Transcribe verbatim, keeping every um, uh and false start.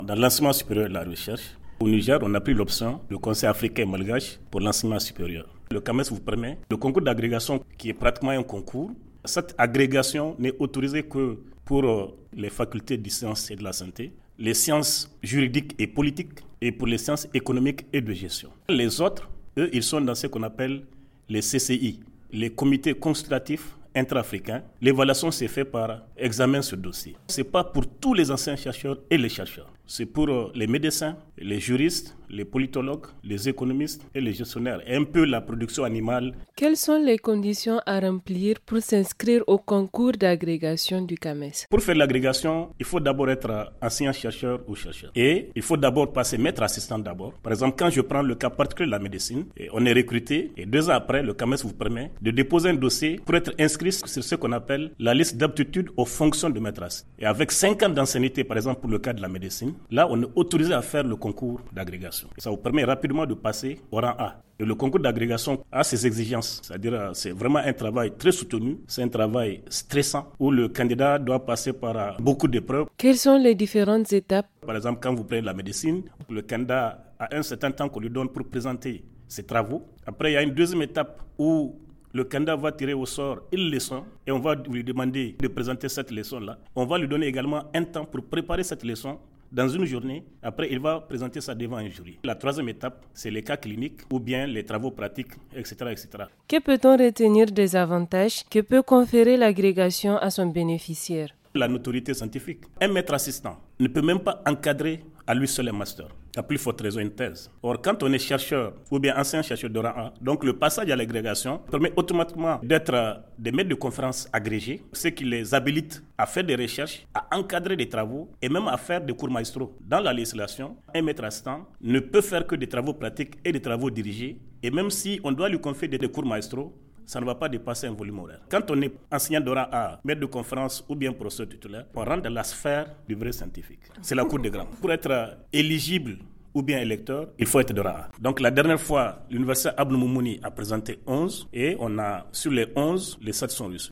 Dans l'enseignement supérieur et la recherche, au Niger, on a pris l'option du Conseil africain malgache pour l'enseignement supérieur. Le C A M E S vous permet le concours d'agrégation qui est pratiquement un concours. Cette agrégation n'est autorisée que pour les facultés des sciences et de la santé, les sciences juridiques et politiques et pour les sciences économiques et de gestion. Les autres, eux, ils sont dans ce qu'on appelle les C C I, les comités consultatifs intra-africains. L'évaluation s'est faite par examen sur dossier. Ce n'est pas pour tous les anciens chercheurs et les chercheurs. C'est pour les médecins, les juristes, les politologues, les économistes et les gestionnaires. Et un peu la production animale. Quelles sont les conditions à remplir pour s'inscrire au concours d'agrégation du C A M E S? Pour faire l'agrégation, il faut d'abord être enseignant-chercheur ou chercheur. Et il faut d'abord passer maître assistant d'abord. Par exemple, quand je prends le cas particulier de la médecine, on est recruté et deux ans après, le C A M E S vous permet de déposer un dossier pour être inscrit sur ce qu'on appelle la liste d'aptitude aux fonctions de maître assistant. Et avec cinq ans d'ancienneté, par exemple, pour le cas de la médecine, là, on est autorisé à faire le concours d'agrégation. Et ça vous permet rapidement de passer au rang A. Et le concours d'agrégation a ses exigences, c'est-à-dire c'est vraiment un travail très soutenu, c'est un travail stressant où le candidat doit passer par beaucoup d'épreuves. Quelles sont les différentes étapes? Par exemple, quand vous prenez la médecine, le candidat a un certain temps qu'on lui donne pour présenter ses travaux. Après, il y a une deuxième étape où le candidat va tirer au sort une leçon et on va lui demander de présenter cette leçon-là. On va lui donner également un temps pour préparer cette leçon dans une journée. Après, il va présenter ça devant un jury. La troisième étape, c'est les cas cliniques ou bien les travaux pratiques, et cetera, et cetera. Que peut-on retenir des avantages que peut conférer l'agrégation à son bénéficiaire? La notoriété scientifique. Un maître assistant ne peut même pas encadrer à lui seul un master. À plus forte raison, une thèse. Or, quand on est chercheur ou bien ancien chercheur de rang A, donc le passage à l'agrégation permet automatiquement d'être des maîtres de conférences agrégés, ce qui les habilite à faire des recherches, à encadrer des travaux et même à faire des cours magistraux. Dans la législation, un maître assistant ne peut faire que des travaux pratiques et des travaux dirigés. Et même si on doit lui confier des cours magistraux, ça ne va pas dépasser un volume horaire. Quand on est enseignant de rang A, maître de conférence ou bien professeur titulaire, on rentre dans la sphère du vrai scientifique. C'est la cour des grands. Pour être éligible ou bien électeur, il faut être de rang A. Donc la dernière fois, l'université Abdou Moumouni a présenté onze et on a, sur les onze, les sept sont reçus.